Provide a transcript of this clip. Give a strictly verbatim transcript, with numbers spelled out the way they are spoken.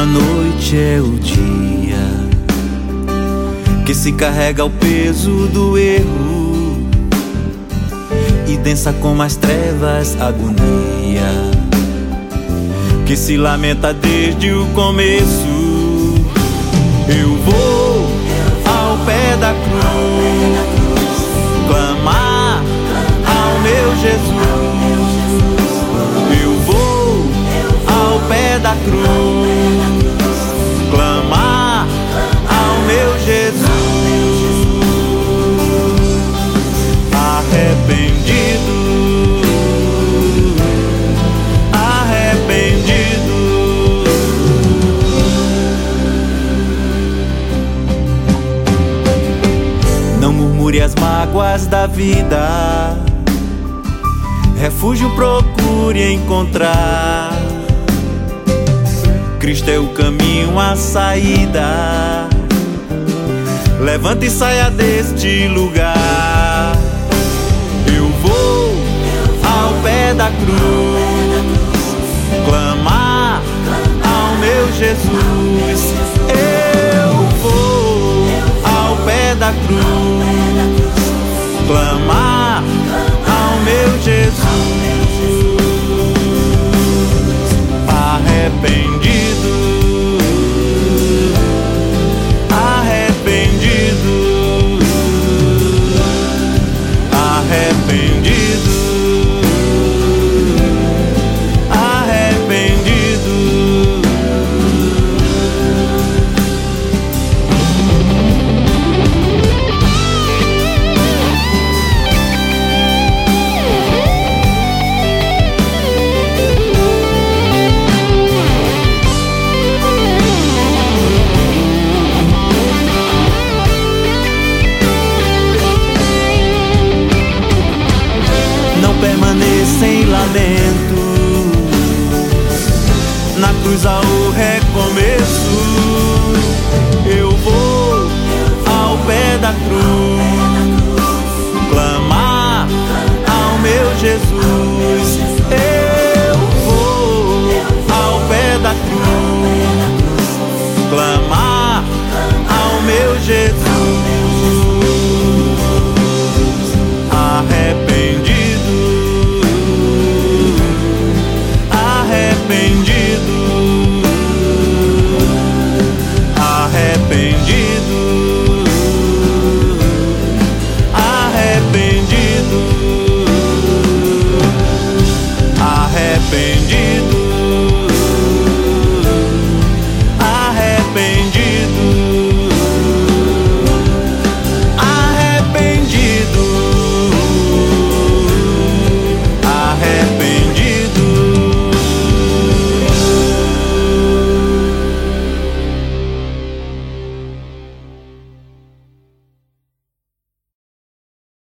a noite é o dia que se carrega o peso do erro e densa como as trevas a agonia que se lamenta desde o começo. Eu vou ao pé da cruz clamar ao meu Jesus. Eu vou ao pé da cruz clamar ao meu Jesus. Arrependido, arrependido. Não murmure as mágoas da vida, refúgio procure encontrar. Cristo é o caminho, a saída. Levante e saia deste lugar. Eu vou ao pé da cruz clamar ao meu Jesus. Eu vou ao pé da cruz clamar ao meu Jesus. Arrependido, arrependido, arrependido, arrependido. Permaneça em lamento, na cruz há o recomeço. Eu vou ao pé da cruz clamar ao meu Jesus.